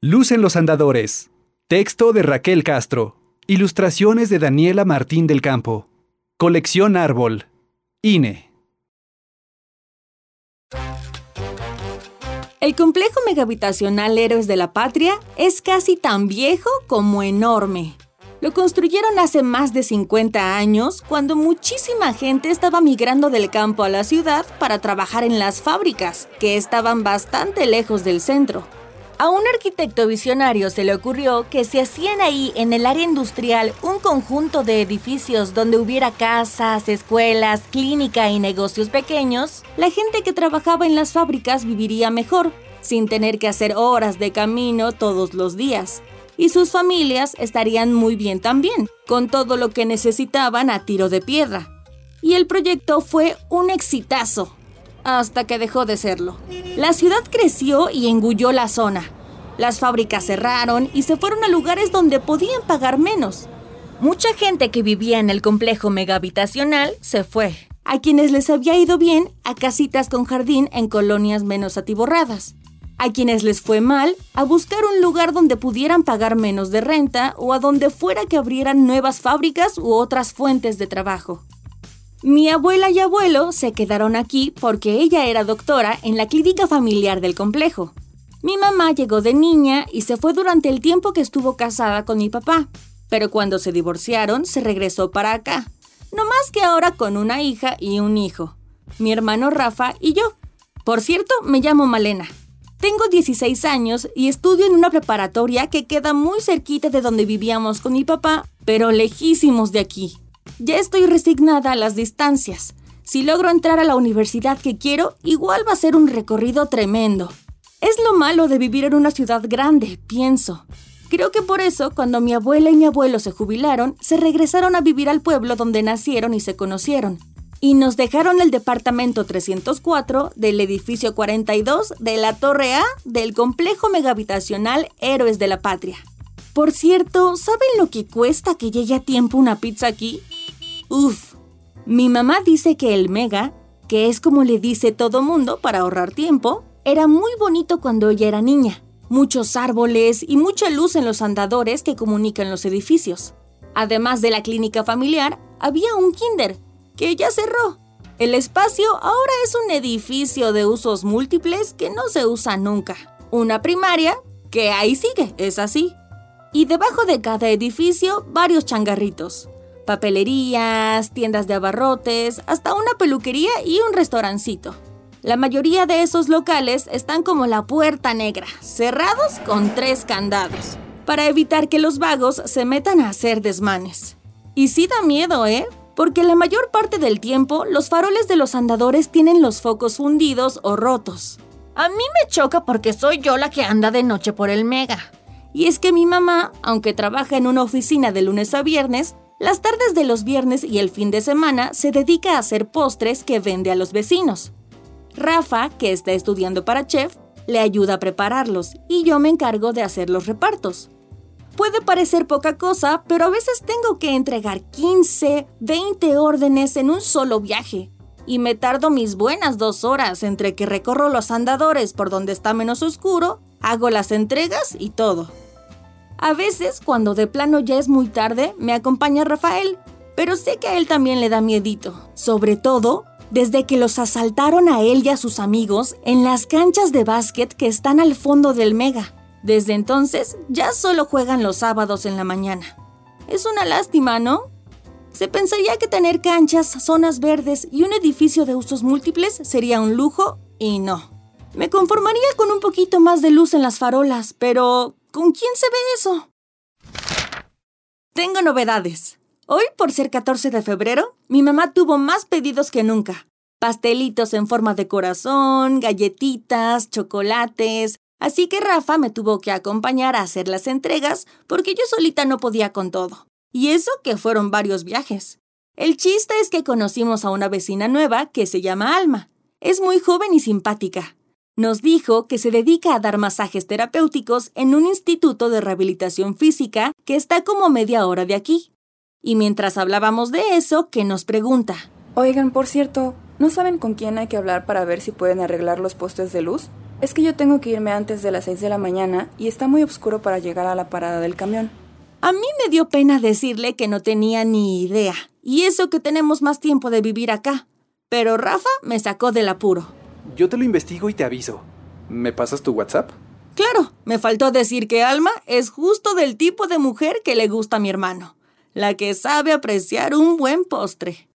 Luz en los andadores. Texto de Raquel Castro. Ilustraciones de Daniela Martín del Campo. Colección Árbol. INE. El complejo megahabitacional Héroes de la Patria es casi tan viejo como enorme. Lo construyeron hace más de 50 años, cuando muchísima gente estaba migrando del campo a la ciudad para trabajar en las fábricas, que estaban bastante lejos del centro. A un arquitecto visionario se le ocurrió que si hacían ahí, en el área industrial, un conjunto de edificios donde hubiera casas, escuelas, clínica y negocios pequeños, la gente que trabajaba en las fábricas viviría mejor, sin tener que hacer horas de camino todos los días. Y sus familias estarían muy bien también, con todo lo que necesitaban a tiro de piedra. Y el proyecto fue un exitazo, hasta que dejó de serlo. La ciudad creció y engulló la zona. Las fábricas cerraron y se fueron a lugares donde podían pagar menos. Mucha gente que vivía en el complejo megahabitacional se fue. A quienes les había ido bien, a casitas con jardín en colonias menos atiborradas. A quienes les fue mal, a buscar un lugar donde pudieran pagar menos de renta o a donde fuera que abrieran nuevas fábricas u otras fuentes de trabajo. Mi abuela y abuelo se quedaron aquí porque ella era doctora en la clínica familiar del complejo. Mi mamá llegó de niña y se fue durante el tiempo que estuvo casada con mi papá, pero cuando se divorciaron se regresó para acá. No más que ahora con una hija y un hijo, mi hermano Rafa y yo. Por cierto, me llamo Malena. Tengo 16 años y estudio en una preparatoria que queda muy cerquita de donde vivíamos con mi papá, pero lejísimos de aquí. Ya estoy resignada a las distancias. Si logro entrar a la universidad que quiero, igual va a ser un recorrido tremendo. Es lo malo de vivir en una ciudad grande, pienso. Creo que por eso, cuando mi abuela y mi abuelo se jubilaron, se regresaron a vivir al pueblo donde nacieron y se conocieron. Y nos dejaron el departamento 304 del edificio 42 de la Torre A del complejo megahabitacional Héroes de la Patria. Por cierto, ¿saben lo que cuesta que llegue a tiempo una pizza aquí? Uf, mi mamá dice que el mega, que es como le dice todo mundo para ahorrar tiempo, era muy bonito cuando ella era niña. Muchos árboles y mucha luz en los andadores que comunican los edificios. Además de la clínica familiar, había un kinder, que ya cerró. El espacio ahora es un edificio de usos múltiples que no se usa nunca. Una primaria, que ahí sigue, es así. Y debajo de cada edificio, varios changarritos. Papelerías, tiendas de abarrotes, hasta una peluquería y un restaurancito. La mayoría de esos locales están como la Puerta Negra, cerrados con 3 candados, para evitar que los vagos se metan a hacer desmanes. Y sí da miedo, porque la mayor parte del tiempo los faroles de los andadores tienen los focos fundidos o rotos. A mí me choca porque soy yo la que anda de noche por el mega. Y es que mi mamá, aunque trabaja en una oficina de lunes a viernes, las tardes de los viernes y el fin de semana se dedica a hacer postres que vende a los vecinos. Rafa, que está estudiando para chef, le ayuda a prepararlos y yo me encargo de hacer los repartos. Puede parecer poca cosa, pero a veces tengo que entregar 15, 20 órdenes en un solo viaje. Y me tardo mis buenas 2 horas entre que recorro los andadores por donde está menos oscuro, hago las entregas y todo. A veces, cuando de plano ya es muy tarde, me acompaña Rafael, pero sé que a él también le da miedito. Sobre todo, desde que los asaltaron a él y a sus amigos en las canchas de básquet que están al fondo del mega. Desde entonces, ya solo juegan los sábados en la mañana. Es una lástima, ¿no? Se pensaría que tener canchas, zonas verdes y un edificio de usos múltiples sería un lujo, y no. Me conformaría con un poquito más de luz en las farolas, pero ¿con quién se ve eso? Tengo novedades. Hoy, por ser 14 de febrero, mi mamá tuvo más pedidos que nunca. Pastelitos en forma de corazón, galletitas, chocolates. Así que Rafa me tuvo que acompañar a hacer las entregas porque yo solita no podía con todo. Y eso que fueron varios viajes. El chiste es que conocimos a una vecina nueva que se llama Alma. Es muy joven y simpática. Nos dijo que se dedica a dar masajes terapéuticos en un instituto de rehabilitación física que está como media hora de aquí. Y mientras hablábamos de eso, que nos pregunta: Oigan, por cierto, ¿no saben con quién hay que hablar para ver si pueden arreglar los postes de luz? Es que yo tengo que irme antes de las 6 de la mañana y está muy oscuro para llegar a la parada del camión. A mí me dio pena decirle que no tenía ni idea, y eso que tenemos más tiempo de vivir acá. Pero Rafa me sacó del apuro. Yo te lo investigo y te aviso. ¿Me pasas tu WhatsApp? Claro, me faltó decir que Alma es justo del tipo de mujer que le gusta a mi hermano, la que sabe apreciar un buen postre.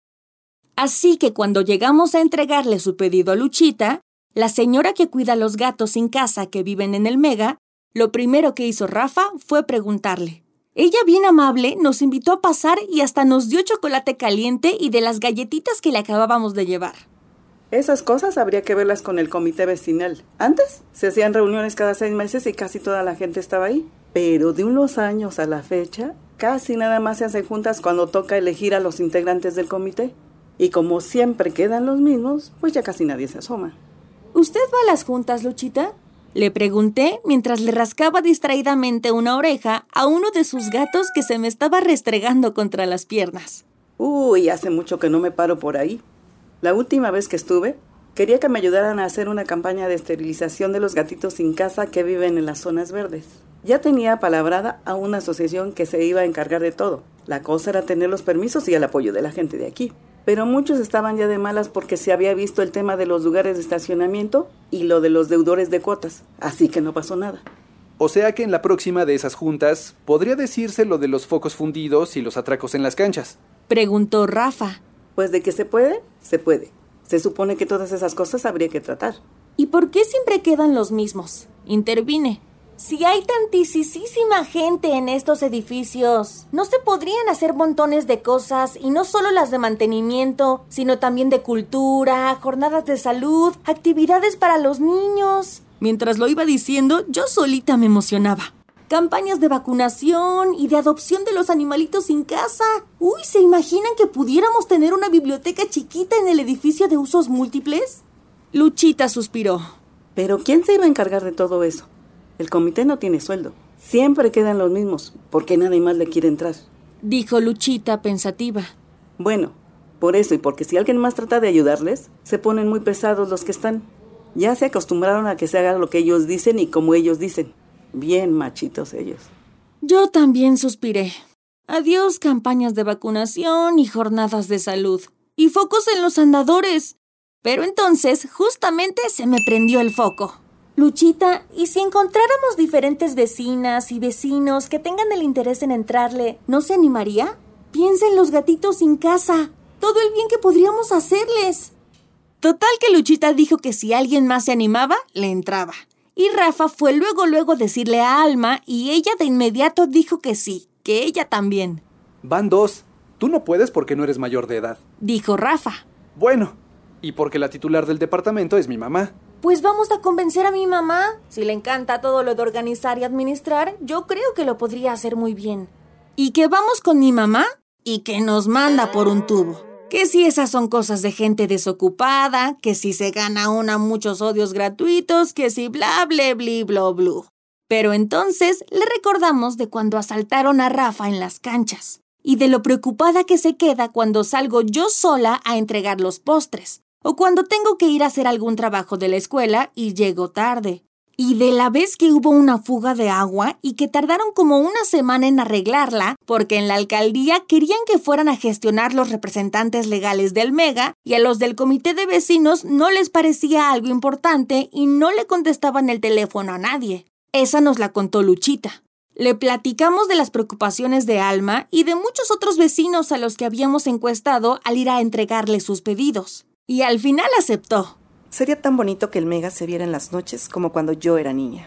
Así que cuando llegamos a entregarle su pedido a Luchita, la señora que cuida a los gatos sin casa que viven en el Mega, lo primero que hizo Rafa fue preguntarle. Ella, bien amable, nos invitó a pasar y hasta nos dio chocolate caliente y de las galletitas que le acabábamos de llevar. Esas cosas habría que verlas con el comité vecinal. Antes se hacían reuniones cada 6 meses y casi toda la gente estaba ahí. Pero de unos años a la fecha, casi nada más se hacen juntas cuando toca elegir a los integrantes del comité. Y como siempre quedan los mismos, pues ya casi nadie se asoma. ¿Usted va a las juntas, Luchita? Le pregunté mientras le rascaba distraídamente una oreja a uno de sus gatos que se me estaba restregando contra las piernas. Uy, hace mucho que no me paro por ahí. La última vez que estuve, quería que me ayudaran a hacer una campaña de esterilización de los gatitos sin casa que viven en las zonas verdes. Ya tenía apalabrada a una asociación que se iba a encargar de todo. La cosa era tener los permisos y el apoyo de la gente de aquí. Pero muchos estaban ya de malas porque se había visto el tema de los lugares de estacionamiento y lo de los deudores de cuotas. Así que no pasó nada. O sea que en la próxima de esas juntas podría decirse lo de los focos fundidos y los atracos en las canchas. Preguntó Rafa. Pues de que se puede, se puede. Se supone que todas esas cosas habría que tratar. ¿Y por qué siempre quedan los mismos? Intervine. Si hay tantísima gente en estos edificios, ¿no se podrían hacer montones de cosas y no solo las de mantenimiento, sino también de cultura, jornadas de salud, actividades para los niños? Mientras lo iba diciendo, yo solita me emocionaba. Campañas de vacunación y de adopción de los animalitos sin casa. Uy, ¿se imaginan que pudiéramos tener una biblioteca chiquita en el edificio de usos múltiples? Luchita suspiró. ¿Pero quién se iba a encargar de todo eso? El comité no tiene sueldo. Siempre quedan los mismos, porque nadie más le quiere entrar. Dijo Luchita pensativa. Bueno, por eso y porque si alguien más trata de ayudarles, se ponen muy pesados los que están. Ya se acostumbraron a que se haga lo que ellos dicen y como ellos dicen. Bien machitos ellos. Yo también suspiré. Adiós campañas de vacunación y jornadas de salud. Y focos en los andadores. Pero entonces, justamente se me prendió el foco. Luchita, ¿y si encontráramos diferentes vecinas y vecinos que tengan el interés en entrarle, ¿no se animaría? Piensa en los gatitos sin casa, todo el bien que podríamos hacerles. Total que Luchita dijo que si alguien más se animaba, le entraba. Y Rafa fue luego decirle a Alma y ella de inmediato dijo que sí, que ella también. Van 2. Tú no puedes porque no eres mayor de edad. Dijo Rafa. Bueno, y porque la titular del departamento es mi mamá. Pues vamos a convencer a mi mamá. Si le encanta todo lo de organizar y administrar, yo creo que lo podría hacer muy bien. ¿Y que vamos con mi mamá? Y que nos manda por un tubo. Que si esas son cosas de gente desocupada, que si se gana una muchos odios gratuitos, que si bla bla bli bla blu. Pero entonces le recordamos de cuando asaltaron a Rafa en las canchas y de lo preocupada que se queda cuando salgo yo sola a entregar los postres. O cuando tengo que ir a hacer algún trabajo de la escuela y llego tarde. Y de la vez que hubo una fuga de agua y que tardaron como una semana en arreglarla porque en la alcaldía querían que fueran a gestionar los representantes legales del Mega y a los del comité de vecinos no les parecía algo importante y no le contestaban el teléfono a nadie. Esa nos la contó Luchita. Le platicamos de las preocupaciones de Alma y de muchos otros vecinos a los que habíamos encuestado al ir a entregarle sus pedidos. Y al final aceptó. Sería tan bonito que el Mega se viera en las noches como cuando yo era niña.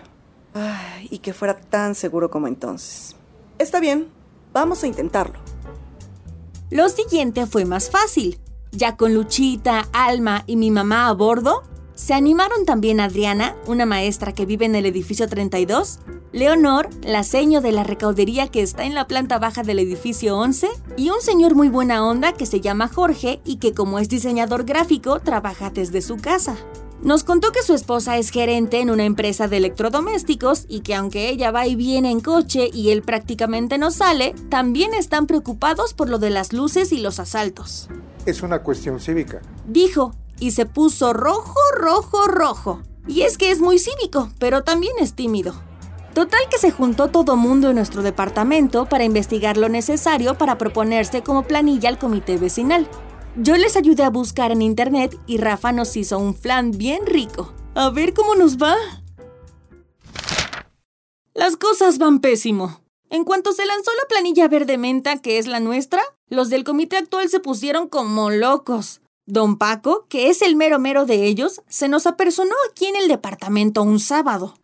Ay, y que fuera tan seguro como entonces. Está bien, vamos a intentarlo. Lo siguiente fue más fácil. Ya con Luchita, Alma y mi mamá a bordo, se animaron también Adriana, una maestra que vive en el edificio 32, Leonor, la seño de la recaudería que está en la planta baja del edificio 11, y un señor muy buena onda que se llama Jorge y que como es diseñador gráfico, trabaja desde su casa. Nos contó que su esposa es gerente en una empresa de electrodomésticos y que aunque ella va y viene en coche y él prácticamente no sale, también están preocupados por lo de las luces y los asaltos. Es una cuestión cívica. Dijo, y se puso rojo. Y es que es muy cívico, pero también es tímido. Total que se juntó todo mundo en nuestro departamento para investigar lo necesario para proponerse como planilla al comité vecinal. Yo les ayudé a buscar en internet y Rafa nos hizo un flan bien rico. A ver cómo nos va. Las cosas van pésimo. En cuanto se lanzó la planilla verde menta, que es la nuestra, los del comité actual se pusieron como locos. Don Paco, que es el mero mero de ellos, se nos apersonó aquí en el departamento un sábado.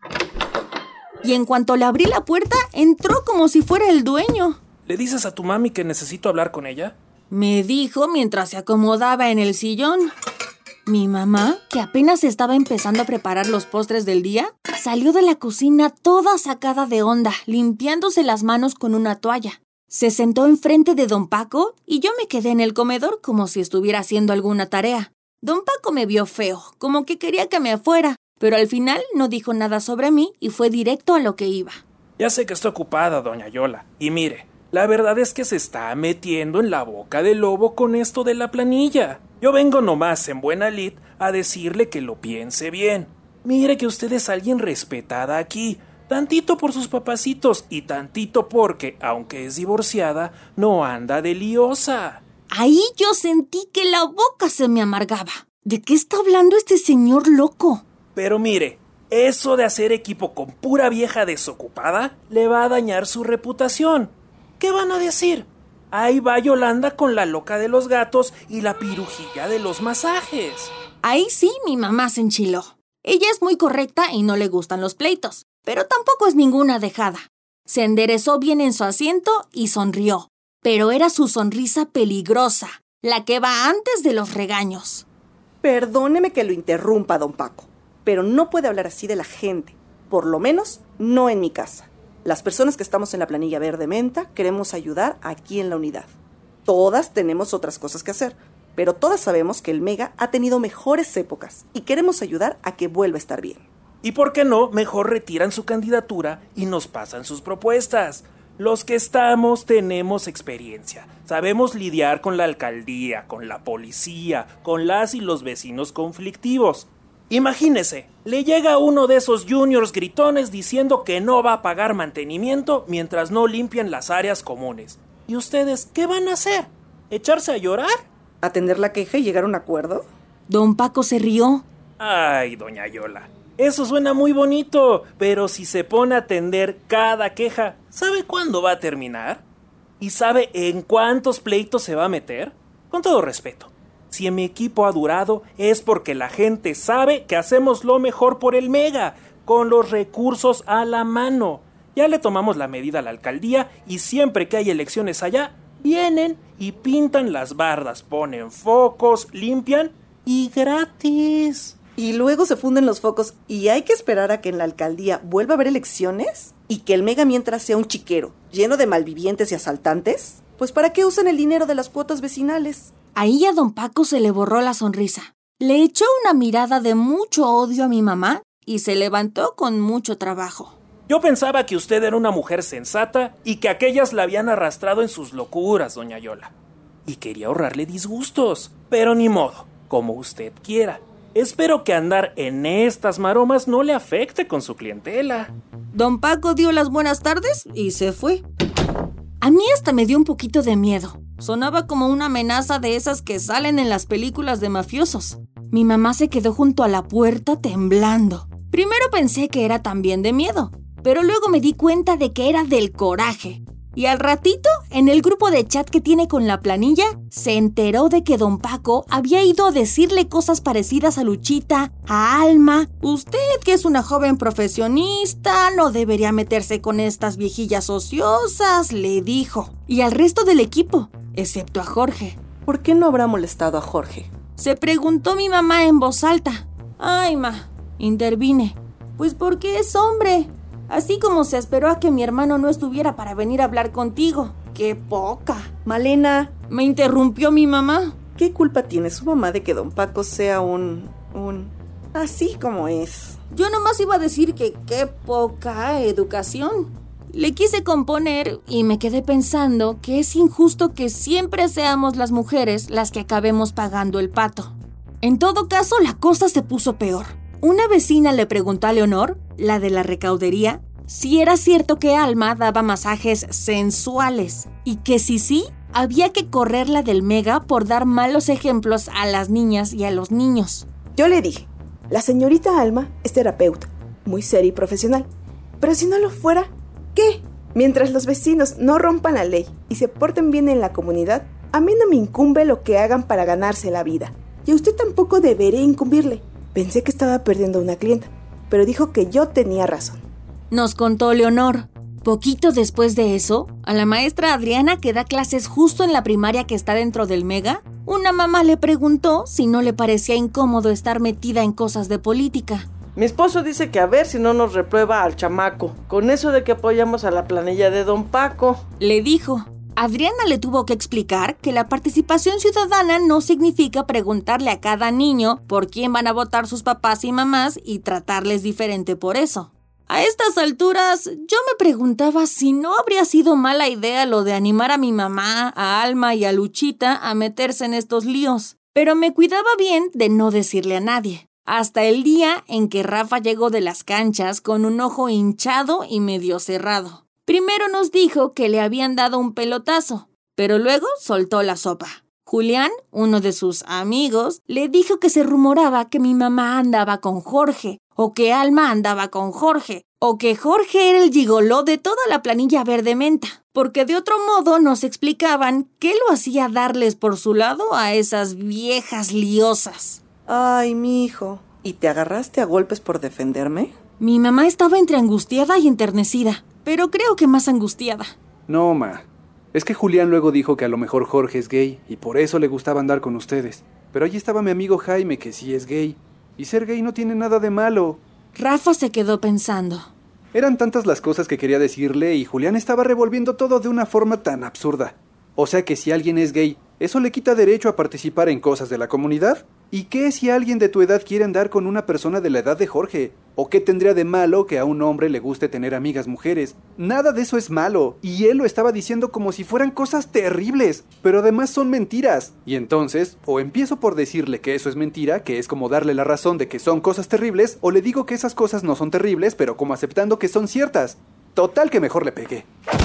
Y en cuanto le abrí la puerta, entró como si fuera el dueño. ¿Le dices a tu mami que necesito hablar con ella? Me dijo mientras se acomodaba en el sillón. Mi mamá, que apenas estaba empezando a preparar los postres del día, salió de la cocina toda sacada de onda, limpiándose las manos con una toalla. Se sentó enfrente de don Paco y yo me quedé en el comedor como si estuviera haciendo alguna tarea. Don Paco me vio feo, como que quería que me fuera, pero al final no dijo nada sobre mí y fue directo a lo que iba. Ya sé que está ocupada, doña Yola. Y mire, la verdad es que se está metiendo en la boca del lobo con esto de la planilla. Yo vengo nomás en buena lid a decirle que lo piense bien. Mire que usted es alguien respetada aquí, tantito por sus papacitos y tantito porque, aunque es divorciada, no anda de liosa. Ahí yo sentí que la boca se me amargaba. ¿De qué está hablando este señor loco? Pero mire, eso de hacer equipo con pura vieja desocupada le va a dañar su reputación. ¿Qué van a decir? Ahí va Yolanda con la loca de los gatos y la pirujilla de los masajes. Ahí sí mi mamá se enchiló. Ella es muy correcta y no le gustan los pleitos, pero tampoco es ninguna dejada. Se enderezó bien en su asiento y sonrió, pero era su sonrisa peligrosa, la que va antes de los regaños. Perdóneme que lo interrumpa, don Paco, pero no puede hablar así de la gente, por lo menos no en mi casa. Las personas que estamos en la planilla verde menta queremos ayudar aquí en la unidad. Todas tenemos otras cosas que hacer, pero todas sabemos que el Mega ha tenido mejores épocas y queremos ayudar a que vuelva a estar bien. ¿Y por qué no? Mejor retiran su candidatura y nos pasan sus propuestas. Los que estamos tenemos experiencia. Sabemos lidiar con la alcaldía, con la policía, con las y los vecinos conflictivos. Imagínese, le llega uno de esos juniors gritones diciendo que no va a pagar mantenimiento mientras no limpian las áreas comunes. ¿Y ustedes qué van a hacer? ¿Echarse a llorar? ¿Atender la queja y llegar a un acuerdo? Don Paco se rió. Ay, doña Yola, eso suena muy bonito, pero si se pone a atender cada queja, ¿sabe cuándo va a terminar? ¿Y sabe en cuántos pleitos se va a meter? Con todo respeto, si mi equipo ha durado es porque la gente sabe que hacemos lo mejor por el Mega, con los recursos a la mano. Ya le tomamos la medida a la alcaldía y siempre que hay elecciones allá, vienen y pintan las bardas, ponen focos, limpian y gratis. Y luego se funden los focos y hay que esperar a que en la alcaldía vuelva a haber elecciones y que el Mega mientras sea un chiquero lleno de malvivientes y asaltantes. Pues ¿para qué usan el dinero de las cuotas vecinales? Ahí a don Paco se le borró la sonrisa. Le echó una mirada de mucho odio a mi mamá y se levantó con mucho trabajo. Yo pensaba que usted era una mujer sensata y que aquellas la habían arrastrado en sus locuras, doña Yola. Y quería ahorrarle disgustos, pero ni modo, como usted quiera. Espero que andar en estas maromas no le afecte con su clientela. Don Paco dio las buenas tardes y se fue. A mí hasta me dio un poquito de miedo. Sonaba como una amenaza de esas que salen en las películas de mafiosos. Mi mamá se quedó junto a la puerta temblando. Primero pensé que era también de miedo, pero luego me di cuenta de que era del coraje. Y al ratito, en el grupo de chat que tiene con la planilla, se enteró de que don Paco había ido a decirle cosas parecidas a Luchita, a Alma. Usted, que es una joven profesionista, no debería meterse con estas viejillas ociosas, le dijo. Y al resto del equipo, excepto a Jorge. ¿Por qué no habrá molestado a Jorge? Se preguntó mi mamá en voz alta. Ay, ma, intervine. Pues porque es hombre. Así como se esperó a que mi hermano no estuviera para venir a hablar contigo. ¡Qué poca! Malena, Me interrumpió mi mamá. ¿qué culpa tiene su mamá de que don Paco sea así como es? Yo nomás iba a decir que qué poca educación. Le quise componer y me quedé pensando que es injusto que siempre seamos las mujeres las que acabemos pagando el pato. En todo caso, la cosa se puso peor. Una vecina le preguntó a Leonor, la de la recaudería, si era cierto que Alma daba masajes sensuales y que si sí, había que correrla del Mega por dar malos ejemplos a las niñas y a los niños. Yo le dije, la señorita Alma es terapeuta, muy seria y profesional. Pero si no lo fuera, ¿qué? Mientras los vecinos no rompan la ley y se porten bien en la comunidad, a mí no me incumbe lo que hagan para ganarse la vida. Y a usted tampoco debería incumbirle. Pensé que estaba perdiendo una clienta, pero dijo que yo tenía razón. Nos contó Leonor. Poquito después de eso, a la maestra Adriana, que da clases justo en la primaria que está dentro del Mega, una mamá le preguntó si no le parecía incómodo estar metida en cosas de política. Mi esposo dice que a ver si no nos reprueba al chamaco, con eso de que apoyamos a la planilla de don Paco. Le dijo. Adriana le tuvo que explicar que la participación ciudadana no significa preguntarle a cada niño por quién van a votar sus papás y mamás y tratarles diferente por eso. A estas alturas, yo me preguntaba si no habría sido mala idea lo de animar a mi mamá, a Alma y a Luchita a meterse en estos líos, pero me cuidaba bien de no decirle a nadie. Hasta el día en que Rafa llegó de las canchas con un ojo hinchado y medio cerrado. Primero nos dijo que le habían dado un pelotazo, pero luego soltó la sopa. Julián, uno de sus amigos, le dijo que se rumoraba que mi mamá andaba con Jorge, o que Alma andaba con Jorge, o que Jorge era el gigoló de toda la planilla verde menta, porque de otro modo nos explicaban qué lo hacía darles por su lado a esas viejas liosas. Ay, mijo, ¿y te agarraste a golpes por defenderme? Mi mamá estaba entre angustiada y enternecida, pero creo que más angustiada. No, ma. Es que Julián luego dijo que a lo mejor Jorge es gay y por eso le gustaba andar con ustedes. Pero allí estaba mi amigo Jaime, que sí es gay. Y ser gay no tiene nada de malo. Rafa se quedó pensando. Eran tantas las cosas que quería decirle y Julián estaba revolviendo todo de una forma tan absurda. O sea que si alguien es gay, ¿eso le quita derecho a participar en cosas de la comunidad? ¿Y qué si alguien de tu edad quiere andar con una persona de la edad de Jorge? ¿O qué tendría de malo que a un hombre le guste tener amigas mujeres? Nada de eso es malo, y él lo estaba diciendo como si fueran cosas terribles, pero además son mentiras. Y entonces, o empiezo por decirle que eso es mentira, que es como darle la razón de que son cosas terribles, o le digo que esas cosas no son terribles, pero como aceptando que son ciertas. Total que mejor le pegué.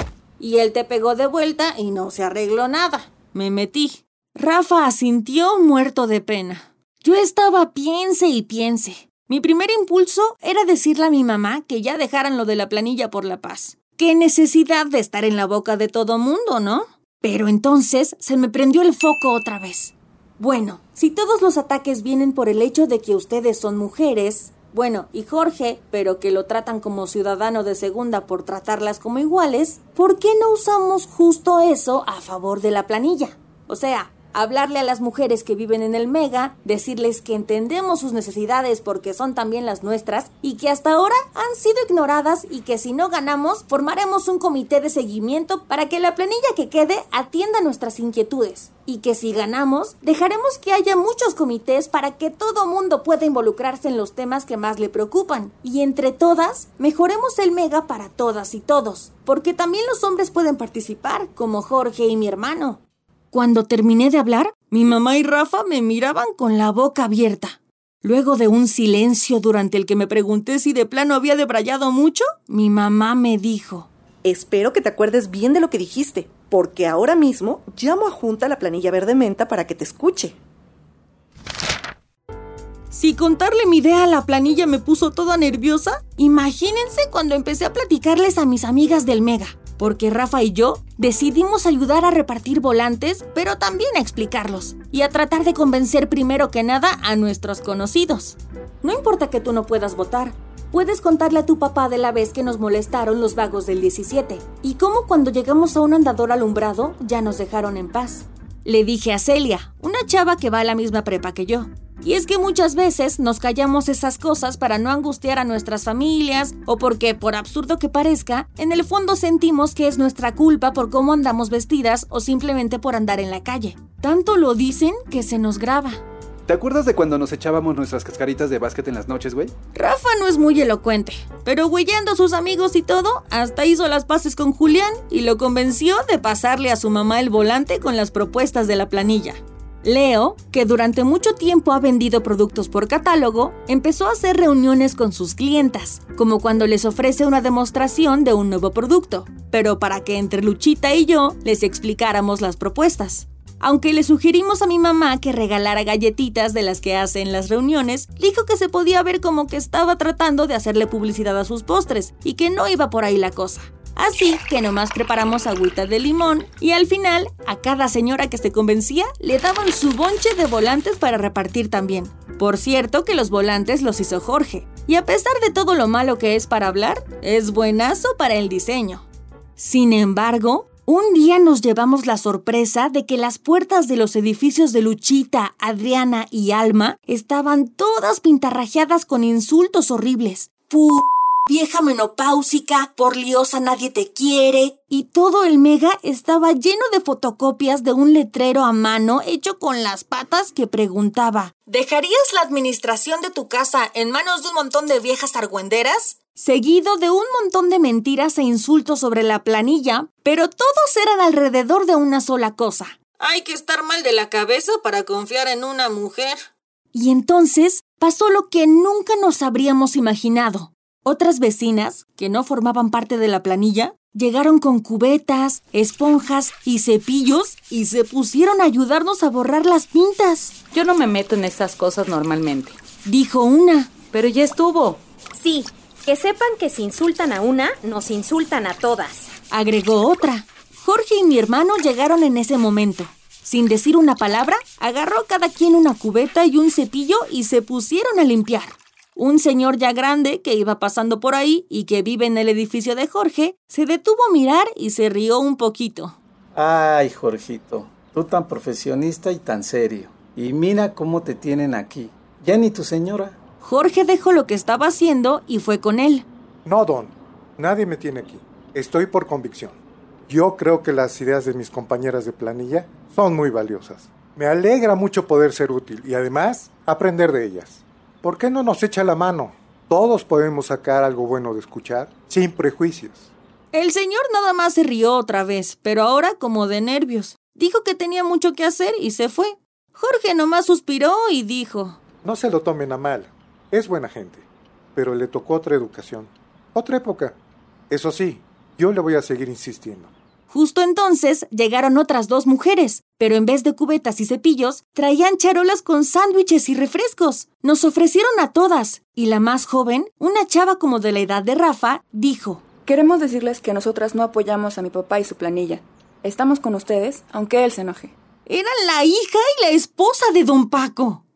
Y él te pegó de vuelta y no se arregló nada. Me metí. Rafa asintió muerto de pena. Yo estaba piense y piense. Mi primer impulso era decirle a mi mamá que ya dejaran lo de la planilla por la paz. Qué necesidad de estar en la boca de todo mundo, ¿no? Pero entonces se me prendió el foco otra vez. Bueno, si todos los ataques vienen por el hecho de que ustedes son mujeres, bueno, y Jorge, pero que lo tratan como ciudadano de segunda por tratarlas como iguales, ¿por qué no usamos justo eso a favor de la planilla? O sea, hablarle a las mujeres que viven en el Mega, decirles que entendemos sus necesidades porque son también las nuestras y que hasta ahora han sido ignoradas y que si no ganamos, formaremos un comité de seguimiento para que la planilla que quede atienda nuestras inquietudes. Y que si ganamos, dejaremos que haya muchos comités para que todo mundo pueda involucrarse en los temas que más le preocupan. Y entre todas, mejoremos el Mega para todas y todos, porque también los hombres pueden participar, como Jorge y mi hermano. Cuando terminé de hablar, mi mamá y Rafa me miraban con la boca abierta. Luego de un silencio durante el que me pregunté si de plano había debrayado mucho, mi mamá me dijo: Espero que te acuerdes bien de lo que dijiste, porque ahora mismo llamo a junta la planilla verde menta para que te escuche. Si contarle mi idea a la planilla me puso toda nerviosa, imagínense cuando empecé a platicarles a mis amigas del Mega. Porque Rafa y yo decidimos ayudar a repartir volantes, pero también a explicarlos y a tratar de convencer primero que nada a nuestros conocidos. No importa que tú no puedas votar, puedes contarle a tu papá de la vez que nos molestaron los vagos del 17 y cómo cuando llegamos a un andador alumbrado ya nos dejaron en paz. Le dije a Celia, una chava que va a la misma prepa que yo. Y es que muchas veces nos callamos esas cosas para no angustiar a nuestras familias o porque, por absurdo que parezca, en el fondo sentimos que es nuestra culpa por cómo andamos vestidas o simplemente por andar en la calle. Tanto lo dicen que se nos graba. ¿Te acuerdas de cuando nos echábamos nuestras cascaritas de básquet en las noches, güey? Rafa no es muy elocuente, pero güeyendo a sus amigos y todo, hasta hizo las paces con Julián y lo convenció de pasarle a su mamá el volante con las propuestas de la planilla. Leo, que durante mucho tiempo ha vendido productos por catálogo, empezó a hacer reuniones con sus clientas, como cuando les ofrece una demostración de un nuevo producto, pero para que entre Luchita y yo les explicáramos las propuestas. Aunque le sugerimos a mi mamá que regalara galletitas de las que hace en las reuniones, dijo que se podía ver como que estaba tratando de hacerle publicidad a sus postres y que no iba por ahí la cosa. Así que nomás preparamos agüita de limón y al final, a cada señora que se convencía, le daban su bonche de volantes para repartir también. Por cierto que los volantes los hizo Jorge, y a pesar de todo lo malo que es para hablar, es buenazo para el diseño. Sin embargo, un día nos llevamos la sorpresa de que las puertas de los edificios de Luchita, Adriana y Alma estaban todas pintarrajeadas con insultos horribles. Vieja menopáusica, por liosa nadie te quiere. Y todo el mega estaba lleno de fotocopias de un letrero a mano hecho con las patas que preguntaba: ¿dejarías la administración de tu casa en manos de un montón de viejas argüenderas? Seguido de un montón de mentiras e insultos sobre la planilla, pero todos eran alrededor de una sola cosa: hay que estar mal de la cabeza para confiar en una mujer. Y entonces pasó lo que nunca nos habríamos imaginado. Otras vecinas, que no formaban parte de la planilla, llegaron con cubetas, esponjas y cepillos y se pusieron a ayudarnos a borrar las pintas. Yo no me meto en estas cosas normalmente, Dijo una. pero ya estuvo. Sí, que sepan que si insultan a una, nos insultan a todas. Agregó otra. Jorge y mi hermano llegaron en ese momento. Sin decir una palabra, agarró cada quien una cubeta y un cepillo y se pusieron a limpiar. Un señor ya grande que iba pasando por ahí y que vive en el edificio de Jorge, se detuvo a mirar y se rió un poquito. Ay, Jorgito, tú tan profesionista y tan serio. Y mira cómo te tienen aquí. Ya ni tu señora. Jorge dejó lo que estaba haciendo y fue con él. No, Don, nadie me tiene aquí. Estoy por convicción. Yo creo que las ideas de mis compañeras de planilla son muy valiosas. Me alegra mucho poder ser útil y además aprender de ellas. ¿Por qué no nos echa la mano? Todos podemos sacar algo bueno de escuchar, sin prejuicios. El señor nada más se rió otra vez, pero ahora como de nervios. Dijo que tenía mucho que hacer y se fue. Jorge nomás suspiró y dijo: No se lo tomen a mal, es buena gente, pero le tocó otra educación, otra época. Eso sí, yo le voy a seguir insistiendo. Justo entonces llegaron otras dos mujeres, pero en vez de cubetas y cepillos, traían charolas con sándwiches y refrescos. Nos ofrecieron a todas, y la más joven, una chava como de la edad de Rafa, dijo: Queremos decirles que nosotras no apoyamos a mi papá y su planilla. Estamos con ustedes, aunque él se enoje. Eran la hija y la esposa de don Paco.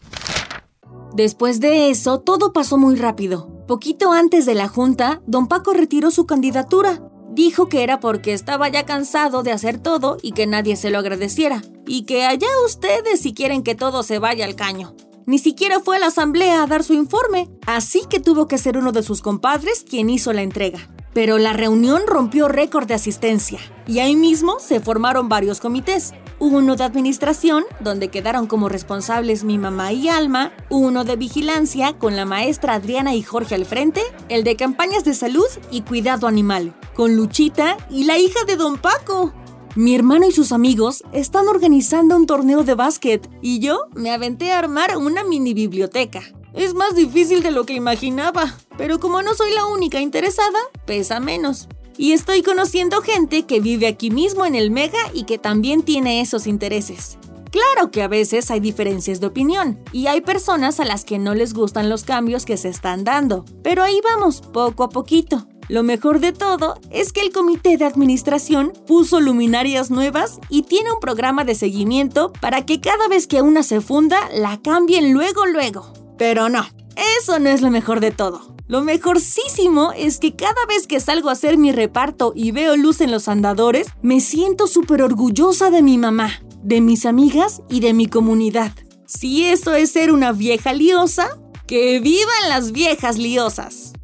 Después de eso, todo pasó muy rápido. Poquito antes de la junta, don Paco retiró su candidatura. Dijo que era porque estaba ya cansado de hacer todo y que nadie se lo agradeciera. Y que allá ustedes si quieren que todo se vaya al caño. Ni siquiera fue a la asamblea a dar su informe, así que tuvo que ser uno de sus compadres quien hizo la entrega. Pero la reunión rompió récord de asistencia, y ahí mismo se formaron varios comités. Uno de administración, donde quedaron como responsables mi mamá y Alma, uno de vigilancia, con la maestra Adriana y Jorge al frente, el de campañas de salud y cuidado animal, con Luchita y la hija de don Paco. Mi hermano y sus amigos están organizando un torneo de básquet, y yo me aventé a armar una mini biblioteca. Es más difícil de lo que imaginaba, pero como no soy la única interesada, pesa menos. Y estoy conociendo gente que vive aquí mismo en el Mega y que también tiene esos intereses. Claro que a veces hay diferencias de opinión y hay personas a las que no les gustan los cambios que se están dando, pero ahí vamos, poco a poquito. Lo mejor de todo es que el comité de administración puso luminarias nuevas y tiene un programa de seguimiento para que cada vez que una se funda, la cambien luego. Pero no, eso no es lo mejor de todo. Lo mejorcísimo es que cada vez que salgo a hacer mi reparto y veo luz en los andadores, me siento súper orgullosa de mi mamá, de mis amigas y de mi comunidad. Si eso es ser una vieja liosa, ¡que vivan las viejas liosas!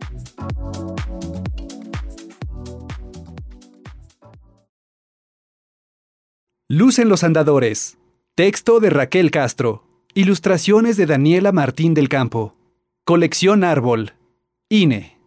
Luz en los andadores. Texto de Raquel Castro. Ilustraciones de Daniela Martín del Campo. Colección Árbol. INE.